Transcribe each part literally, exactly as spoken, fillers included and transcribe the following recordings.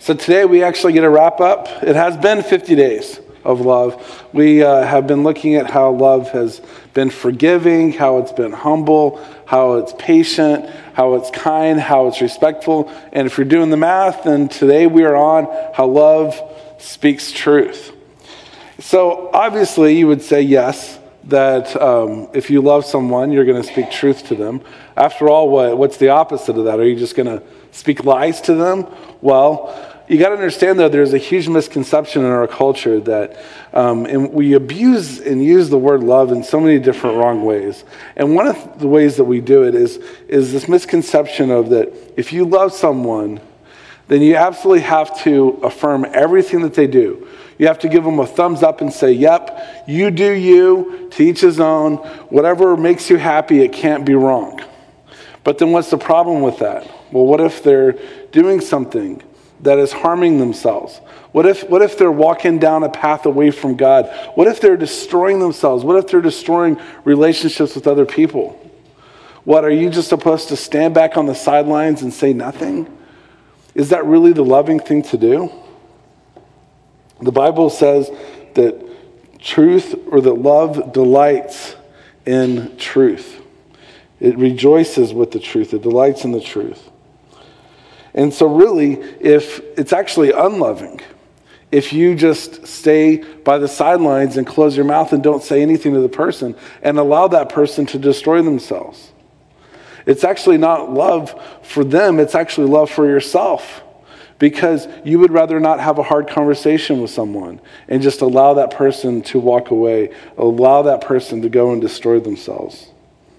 So today we actually get a wrap up. It has been fifty days of love. We uh, have been looking at how love has been forgiving, how it's been humble, how it's patient, how it's kind, how it's respectful. And if you're doing the math, then today we are on how love speaks truth. So obviously you would say yes, that um, if you love someone, you're going to speak truth to them. After all, what, what's the opposite of that? Are you just going to speak lies to them? Well, you got to understand, though, there's a huge misconception in our culture that um, and we abuse and use the word love in so many different wrong ways. And one of the ways that we do it is, is this misconception of that if you love someone, then you absolutely have to affirm everything that they do. You have to give them a thumbs up and say, yep, you do you, to each his own. Whatever makes you happy, it can't be wrong. But then what's the problem with that? Well, what if they're doing something that is harming themselves? What if what if they're walking down a path away from God? What if they're destroying themselves? What if they're destroying relationships with other people? What, are you just supposed to stand back on the sidelines and say nothing? Is that really the loving thing to do? The Bible says that truth, or that love delights in truth. It rejoices with the truth. It delights in the truth. And so really, if it's actually unloving, if you just stay by the sidelines and close your mouth and don't say anything to the person and allow that person to destroy themselves. It's actually not love for them, it's actually love for yourself. Because you would rather not have a hard conversation with someone and just allow that person to walk away, allow that person to go and destroy themselves.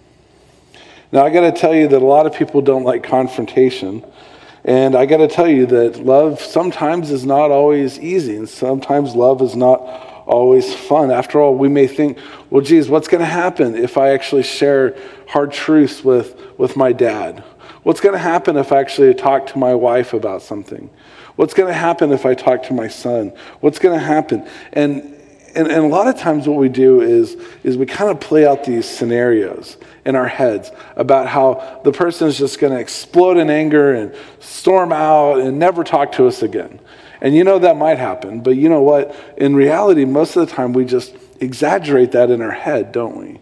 Now, I got to tell you that a lot of people don't like confrontation. And I got to tell you that love sometimes is not always easy. And sometimes love is not always fun. After all, we may think, well, geez, what's going to happen if I actually share hard truths with, with my dad? What's going to happen if I actually talk to my wife about something? What's going to happen if I talk to my son? What's going to happen? And, and and a lot of times what we do is, is we kind of play out these scenarios in our heads about how the person is just going to explode in anger and storm out and never talk to us again. And you know that might happen, but you know what? In reality, most of the time we just exaggerate that in our head, don't we?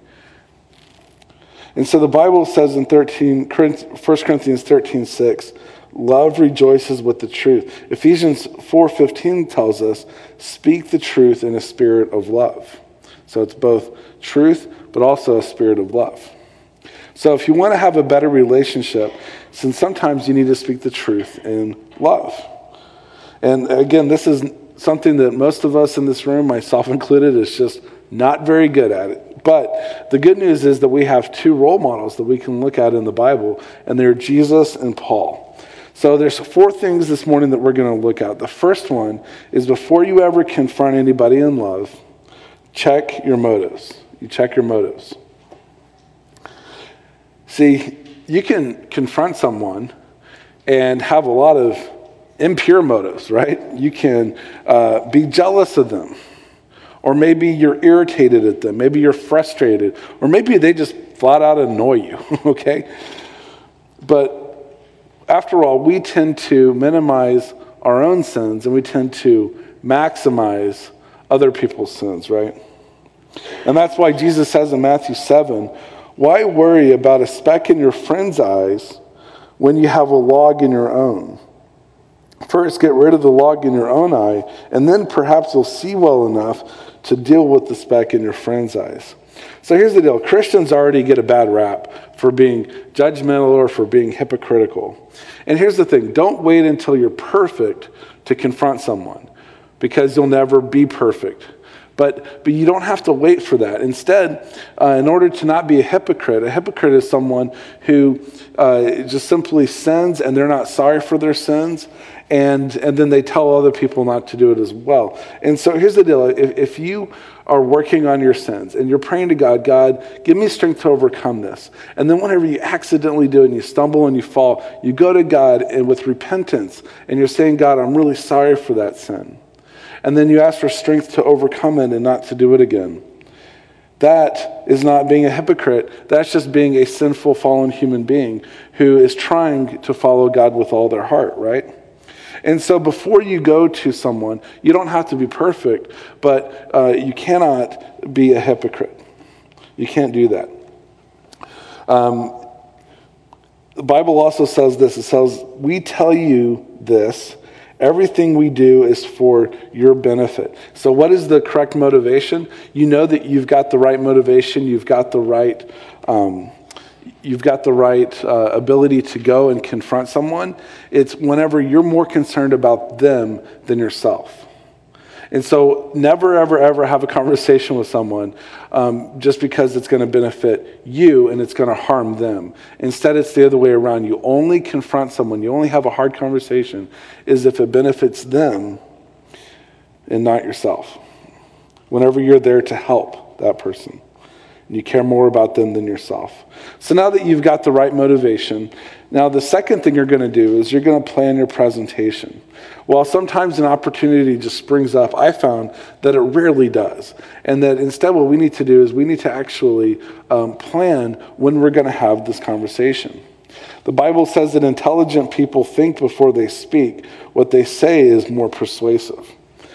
And so the Bible says in thirteen, First Corinthians thirteen six, love rejoices with the truth. Ephesians four fifteen tells us, speak the truth in a spirit of love. So it's both truth, but also a spirit of love. So if you want to have a better relationship, then sometimes you need to speak the truth in love. And again, this is something that most of us in this room, myself included, is just not very good at it. But the good news is that we have two role models that we can look at in the Bible, and they're Jesus and Paul. So there's four things this morning that we're going to look at. The first one is, before you ever confront anybody in love, check your motives. You check your motives. See, you can confront someone and have a lot of impure motives, right? You can uh, be jealous of them. Or maybe you're irritated at them. Maybe you're frustrated. Or maybe they just flat out annoy you, okay? But after all, we tend to minimize our own sins and we tend to maximize other people's sins, right? And that's why Jesus says in Matthew seven, why worry about a speck in your friend's eyes when you have a log in your own? First, get rid of the log in your own eye, and then perhaps you'll see well enough to deal with the speck in your friend's eyes. So here's the deal. Christians already get a bad rap for being judgmental or for being hypocritical. And here's the thing. Don't wait until you're perfect to confront someone, because you'll never be perfect. But but you don't have to wait for that. Instead, uh, in order to not be a hypocrite, a hypocrite is someone who uh, just simply sins and they're not sorry for their sins, and and then they tell other people not to do it as well. And so here's the deal. If, if you are working on your sins and you're praying to God, God, give me strength to overcome this. And then whenever you accidentally do it and you stumble and you fall, you go to God and with repentance and you're saying, God, I'm really sorry for that sin. And then you ask for strength to overcome it and not to do it again. That is not being a hypocrite. That's just being a sinful, fallen human being who is trying to follow God with all their heart, right? And so before you go to someone, you don't have to be perfect, but uh, you cannot be a hypocrite. You can't do that. Um, the Bible also says this. It says, we tell you this, everything we do is for your benefit. So what is the correct motivation? You know that you've got the right motivation, you've got the right um, you've got the right uh, ability to go and confront someone. It's whenever you're more concerned about them than yourself. And so never, ever, ever have a conversation with someone um, just because it's going to benefit you and it's going to harm them. Instead, it's the other way around. You only confront someone, you only have a hard conversation is if it benefits them and not yourself. Whenever you're there to help that person. And you care more about them than yourself. So now that you've got the right motivation, now the second thing you're going to do is you're going to plan your presentation. While sometimes an opportunity just springs up, I found that it rarely does. And that instead what we need to do is we need to actually um, plan when we're going to have this conversation. The Bible says that intelligent people think before they speak. What they say is more persuasive.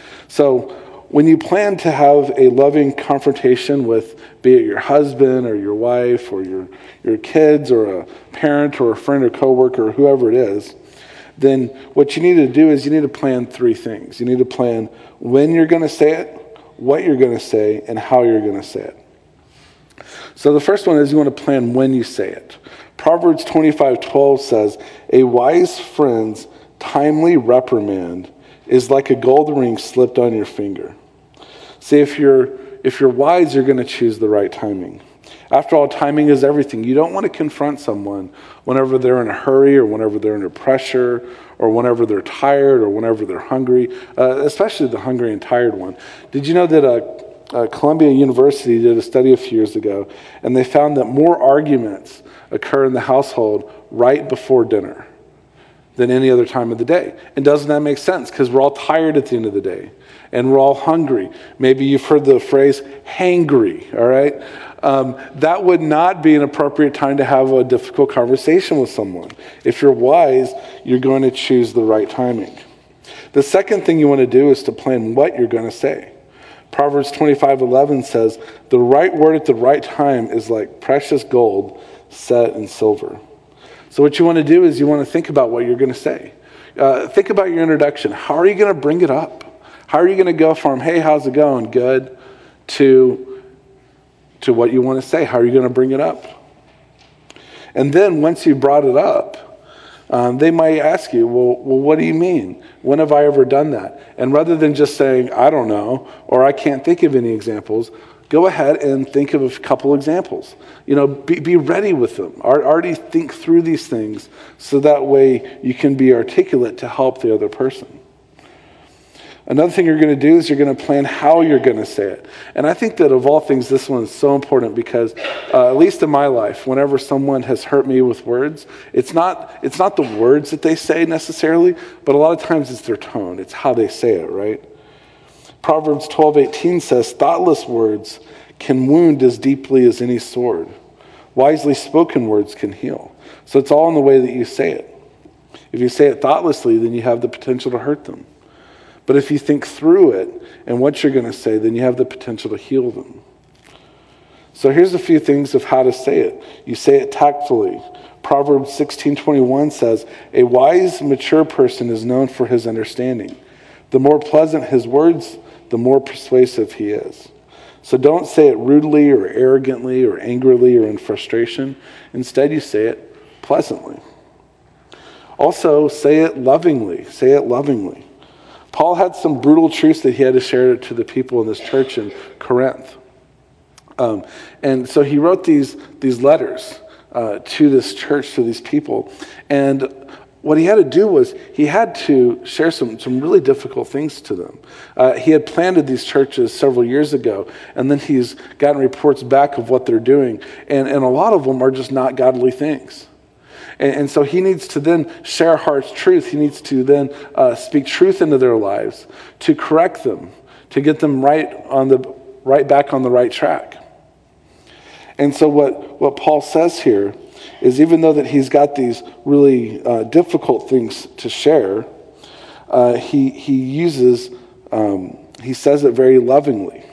So when you plan to have a loving confrontation with, be it your husband or your wife or your, your kids or a parent or a friend or coworker or whoever it is, then what you need to do is you need to plan three things. You need to plan when you're going to say it, what you're going to say, and how you're going to say it. So the first one is you want to plan when you say it. Proverbs twenty-five twelve says, a wise friend's timely reprimand is like a gold ring slipped on your finger. See, if you're if you're wise, you're going to choose the right timing. After all, timing is everything. You don't want to confront someone whenever they're in a hurry or whenever they're under pressure or whenever they're tired or whenever they're hungry, uh, especially the hungry and tired one. Did you know that uh, uh, Columbia University did a study a few years ago, and they found that more arguments occur in the household right before dinner than any other time of the day. And doesn't that make sense? Because we're all tired at the end of the day. And we're all hungry. Maybe you've heard the phrase, hangry, all right? Um, that would not be an appropriate time to have a difficult conversation with someone. If you're wise, you're going to choose the right timing. The second thing you want to do is to plan what you're going to say. Proverbs twenty-five eleven says, the right word at the right time is like precious gold set in silver. So what you want to do is you want to think about what you're going to say. Uh, think about your introduction. How are you going to bring it up? How are you going to go from, hey, how's it going? Good, to, to what you want to say? How are you going to bring it up? And then once you brought it up, um, they might ask you, well, well, what do you mean? When have I ever done that? And rather than just saying, I don't know, or I can't think of any examples, go ahead and think of a couple examples. You know, be, be ready with them. Already think through these things so that way you can be articulate to help the other person. Another thing you're going to do is you're going to plan how you're going to say it. And I think that of all things, this one is so important because, uh, at least in my life, whenever someone has hurt me with words, it's not it's not the words that they say necessarily, but a lot of times it's their tone. It's how they say it, right? Proverbs twelve eighteen says, thoughtless words can wound as deeply as any sword. Wisely spoken words can heal. So it's all in the way that you say it. If you say it thoughtlessly, then you have the potential to hurt them. But if you think through it and what you're going to say, then you have the potential to heal them. So here's a few things of how to say it. You say it tactfully. Proverbs sixteen twenty-one says, a wise, mature person is known for his understanding. The more pleasant his words, the more persuasive he is. So don't say it rudely or arrogantly or angrily or in frustration. Instead, you say it pleasantly. Also, say it lovingly. Say it lovingly. Paul had some brutal truths that he had to share to the people in this church in Corinth. Um, and so he wrote these, these letters uh, to this church, to these people. And what he had to do was he had to share some, some really difficult things to them. Uh, he had planted these churches several years ago, and then he's gotten reports back of what they're doing. And, and a lot of them are just not godly things. And, and so he needs to then share heart's truth. He needs to then uh, speak truth into their lives, to correct them, to get them right on the right back on the right track. And so what, what Paul says here is even though that he's got these really uh, difficult things to share, uh, he, he uses, um, he says it very lovingly.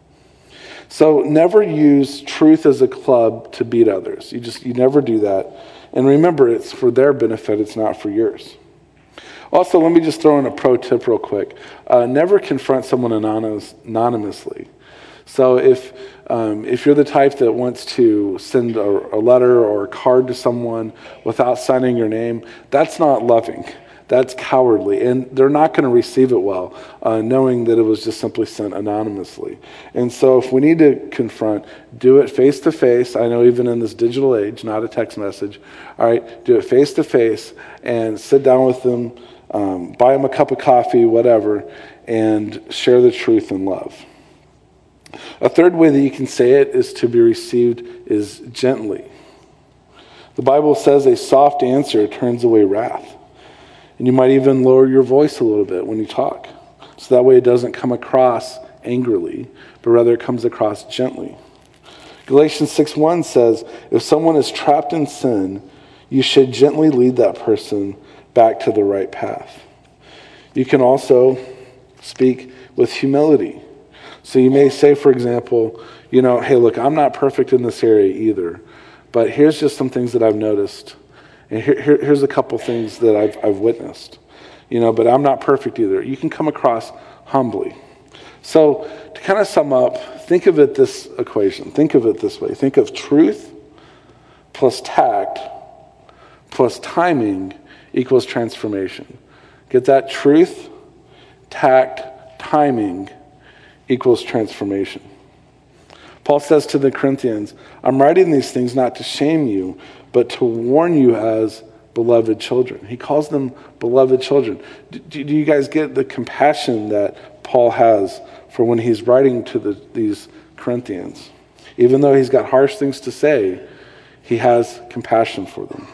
So never use truth as a club to beat others. You just, you never do that. And remember, it's for their benefit, it's not for yours. Also, let me just throw in a pro tip real quick. Uh, never confront someone anonymous, anonymously. So if um, if you're the type that wants to send a, a letter or a card to someone without signing your name, that's not loving. That's cowardly, and they're not going to receive it well, uh, knowing that it was just simply sent anonymously. And so if we need to confront, do it face-to-face. I know even in this digital age, not a text message. All right, do it face-to-face and sit down with them, um, buy them a cup of coffee, whatever, and share the truth in love. A third way that you can say it is to be received is gently. The Bible says a soft answer turns away wrath. And you might even lower your voice a little bit when you talk. So that way it doesn't come across angrily, but rather it comes across gently. Galatians six one says, if someone is trapped in sin, you should gently lead that person back to the right path. You can also speak with humility. So you may say, for example, you know, hey, look, I'm not perfect in this area either, but here's just some things that I've noticed. And here, here, here's a couple things that I've, I've witnessed, you know, but I'm not perfect either. You can come across humbly. So to kind of sum up, think of it this equation. Think of it this way. Think of truth plus tact plus timing equals transformation. Get that? Truth, tact, timing equals transformation. Paul says to the Corinthians, I'm writing these things not to shame you, but to warn you as beloved children. He calls them beloved children. Do, do you guys get the compassion that Paul has for when he's writing to the, these Corinthians? Even though he's got harsh things to say, he has compassion for them.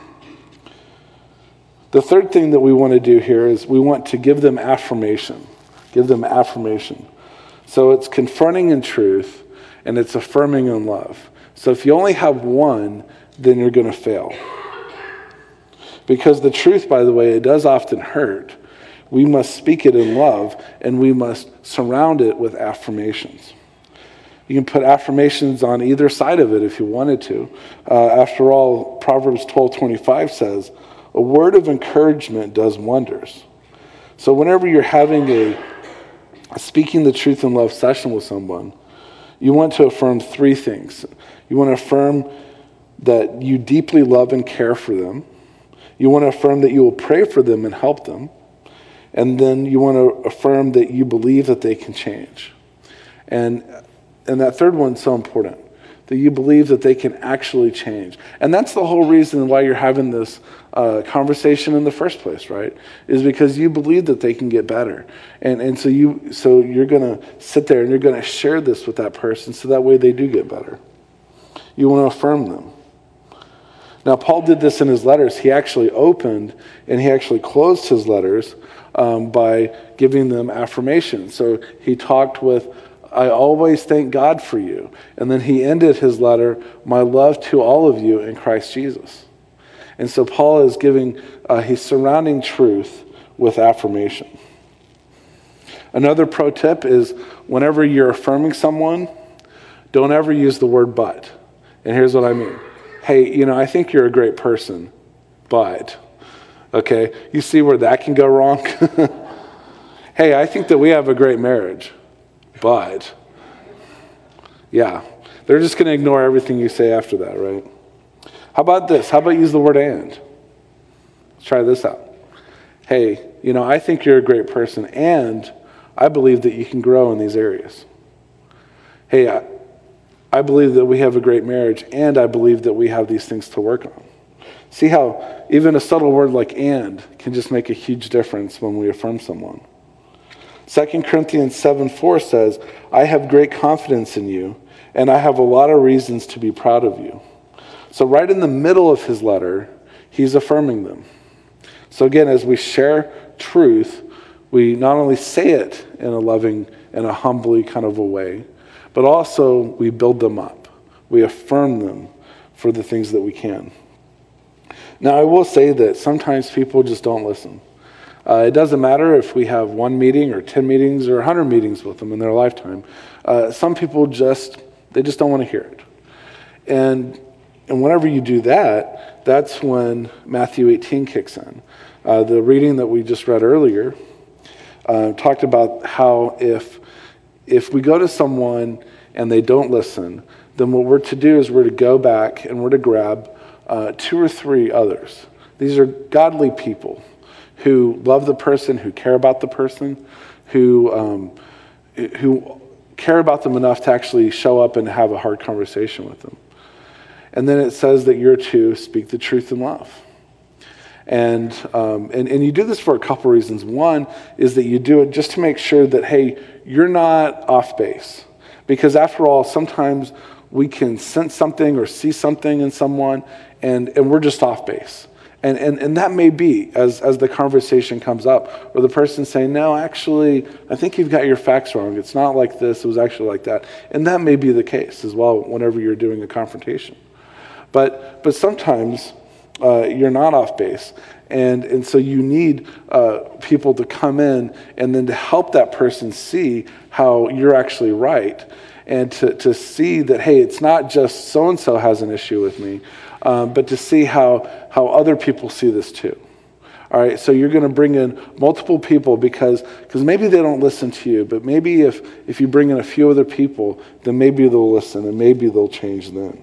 The third thing that we want to do here is we want to give them affirmation. Give them affirmation. So it's confronting in truth, and it's affirming in love. So if you only have one, then you're going to fail. Because the truth, by the way, it does often hurt. We must speak it in love, and we must surround it with affirmations. You can put affirmations on either side of it if you wanted to. Uh, after all, Proverbs twelve twenty-five says, a word of encouragement does wonders. So whenever you're having a speaking the truth in love session with someone, you want to affirm three things. You want to affirm that you deeply love and care for them. You want to affirm that you will pray for them and help them. And then you want to affirm that you believe that they can change. And, and that third one's so important, that you believe that they can actually change. And that's the whole reason why you're having this uh, conversation in the first place, right? Is because you believe that they can get better. And and so, you, so you're going to sit there and you're going to share this with that person so that way they do get better. You want to affirm them. Now, Paul did this in his letters. He actually opened and he actually closed his letters um, by giving them affirmation. So he talked with, I always thank God for you. And then he ended his letter, my love to all of you in Christ Jesus. And so Paul is giving, uh, he's surrounding truth with affirmation. Another pro tip is whenever you're affirming someone, don't ever use the word but. And here's what I mean. Hey, you know, I think you're a great person, but, okay, you see where that can go wrong? Hey, I think that we have a great marriage, but, yeah, they're just going to ignore everything you say after that, right? How about this? How about use the word and? Let's try this out. Hey, you know, I think you're a great person, and I believe that you can grow in these areas. Hey, I, I believe that we have a great marriage, and I believe that we have these things to work on. See how even a subtle word like and can just make a huge difference when we affirm someone. Second Corinthians seven four says, I have great confidence in you, and I have a lot of reasons to be proud of you. So right in the middle of his letter, he's affirming them. So again, as we share truth, we not only say it in a loving and a humbly kind of a way, but also we build them up. We affirm them for the things that we can. Now, I will say that sometimes people just don't listen. Uh, it doesn't matter if we have one meeting or ten meetings or one hundred meetings with them in their lifetime. Uh, some people just, they just don't want to hear it. And and whenever you do that, that's when Matthew eighteen kicks in. Uh, the reading that we just read earlier uh, talked about how if if we go to someone and they don't listen, then what we're to do is we're to go back and we're to grab uh, two or three others. These are godly people who love the person, who care about the person, who um, who care about them enough to actually show up and have a hard conversation with them. And then it says that you're to speak the truth in love. And, um, and and you do this for a couple reasons. One is that you do it just to make sure that, hey, you're not off base. Because after all, sometimes we can sense something or see something in someone, and, and we're just off base. And, and and that may be, as, as the conversation comes up, or the person saying, no, actually, I think you've got your facts wrong. It's not like this, it was actually like that. And that may be the case as well whenever you're doing a confrontation. But but sometimes uh, you're not off base. And, and so you need uh, people to come in and then to help that person see how you're actually right. And to, to see that, hey, it's not just so-and-so has an issue with me, um, but to see how, how other people see this too. All right, so you're going to bring in multiple people because because maybe they don't listen to you, but maybe if, if you bring in a few other people, then maybe they'll listen and maybe they'll change then.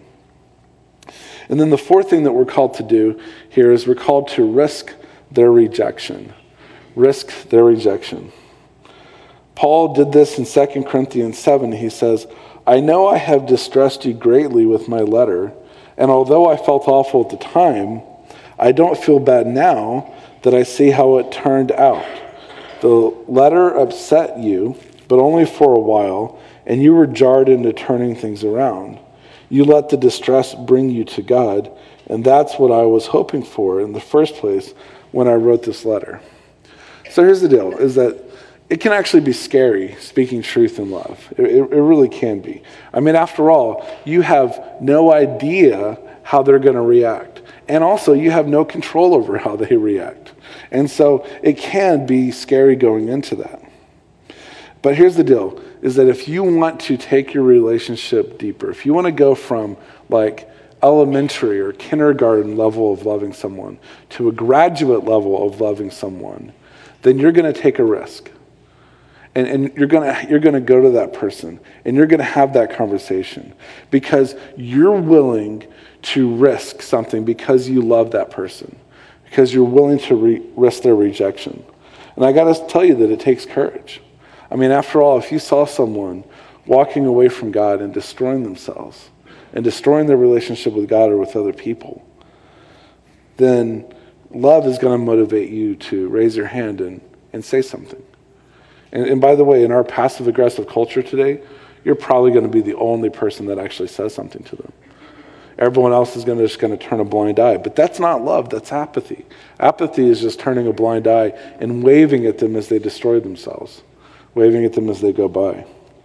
And then the fourth thing that we're called to do here is we're called to risk their rejection. Risk their rejection. Paul did this in Second Corinthians seven. He says, I know I have distressed you greatly with my letter, and although I felt awful at the time, I don't feel bad now that I see how it turned out. The letter upset you, but only for a while, and you were jarred into turning things around. You let the distress bring you to God, and that's what I was hoping for in the first place when I wrote this letter. So here's the deal, is that it can actually be scary speaking truth in love. It, it, it really can be. I mean, after all, you have no idea how they're going to react. And also, you have no control over how they react. And so it can be scary going into that. But here's the deal, is that if you want to take your relationship deeper, if you want to go from like elementary or kindergarten level of loving someone to a graduate level of loving someone, then you're going to take a risk. And, and you're going to you're going to go to that person and you're going to have that conversation because you're willing to risk something because you love that person, because you're willing to re- risk their rejection. And I got to tell you that it takes courage. I mean, after all, if you saw someone walking away from God and destroying themselves and destroying their relationship with God or with other people, then love is going to motivate you to raise your hand and, and say something. And, and by the way, in our passive-aggressive culture today, you're probably going to be the only person that actually says something to them. Everyone else is going to just going to turn a blind eye. But that's not love, that's apathy. Apathy is just turning a blind eye and waving at them as they destroy themselves. Waving at them as they go by.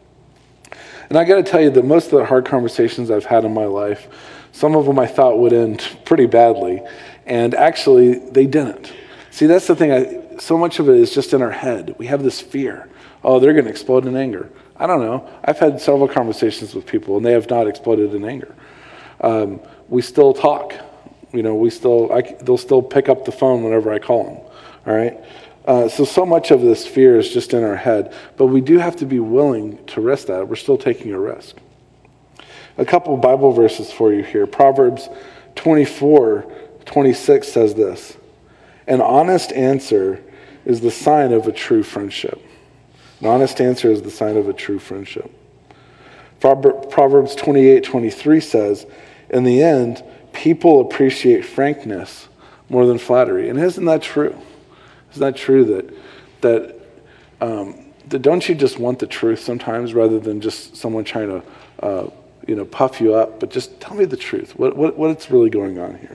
And I got to tell you that most of the hard conversations I've had in my life, some of them I thought would end pretty badly, and actually they didn't. See, that's the thing. I, so much of it is just in our head. We have this fear. Oh, they're going to explode in anger. I don't know. I've had several conversations with people, and they have not exploded in anger. Um, we still talk. You know, we still. I, they'll still pick up the phone whenever I call them. All right. Uh, so, so much of this fear is just in our head, but we do have to be willing to risk that. We're still taking a risk. A couple of Bible verses for you here. Proverbs twenty-four twenty-six says this, an honest answer is the sign of a true friendship. An honest answer is the sign of a true friendship. Proverbs twenty-eight twenty-three says, in the end, people appreciate frankness more than flattery. And isn't that true? Isn't that true that that, um, that don't you just want the truth sometimes rather than just someone trying to uh, you know puff you up? But just tell me the truth. What what what's really going on here?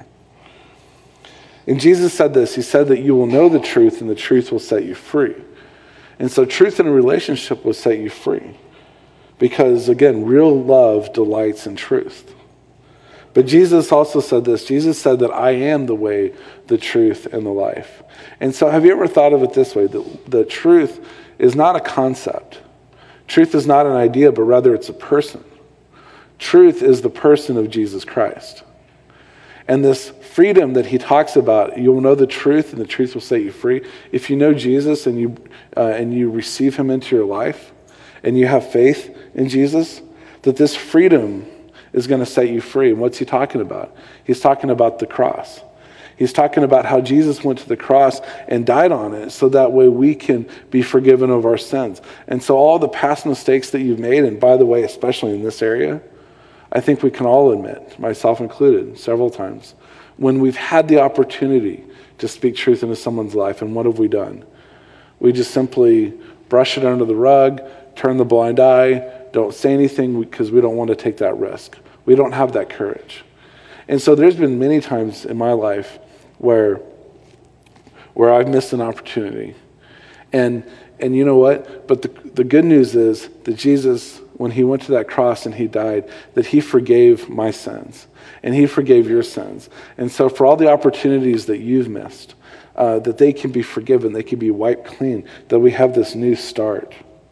And Jesus said this. He said that you will know the truth and the truth will set you free. And so truth in a relationship will set you free. Because again, real love delights in truth. But Jesus also said this. Jesus said that I am the way, the truth, and the life. And so have you ever thought of it this way? That the truth is not a concept. Truth is not an idea, but rather it's a person. Truth is the person of Jesus Christ. And this freedom that he talks about, you'll know the truth and the truth will set you free. If you know Jesus and you uh, and you receive him into your life and you have faith in Jesus, that this freedom is going to set you free. And what's he talking about? He's talking about the cross. He's talking about how Jesus went to the cross and died on it so that way we can be forgiven of our sins. And so all the past mistakes that you've made, and by the way, especially in this area, I think we can all admit, myself included, several times, when we've had the opportunity to speak truth into someone's life, and what have we done? We just simply brush it under the rug, turn the blind eye, don't say anything because we don't want to take that risk. We don't have that courage. And so there's been many times in my life where where I've missed an opportunity. And and you know what? But the, the good news is that Jesus, when he went to that cross and he died, that he forgave my sins. And he forgave your sins. And so for all the opportunities that you've missed, uh, that they can be forgiven, they can be wiped clean, that we have this new start.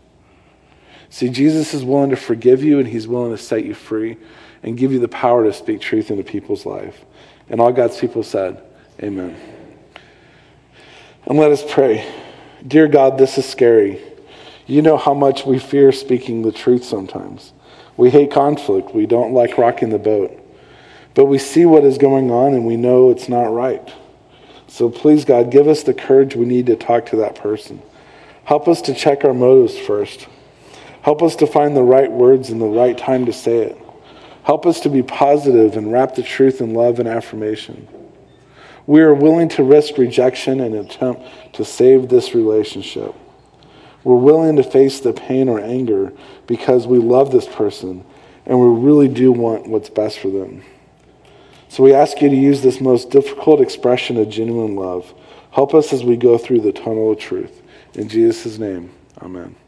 See, Jesus is willing to forgive you, and he's willing to set you free and give you the power to speak truth into people's life. And all God's people said, amen. And let us pray. Dear God, this is scary. You know how much we fear speaking the truth sometimes. We hate conflict. We don't like rocking the boat. But we see what is going on, and we know it's not right. So please, God, give us the courage we need to talk to that person. Help us to check our motives first. Help us to find the right words and the right time to say it. Help us to be positive and wrap the truth in love and affirmation. We are willing to risk rejection and attempt to save this relationship. We're willing to face the pain or anger because we love this person and we really do want what's best for them. So we ask you to use this most difficult expression of genuine love. Help us as we go through the tunnel of truth. In Jesus' name, amen.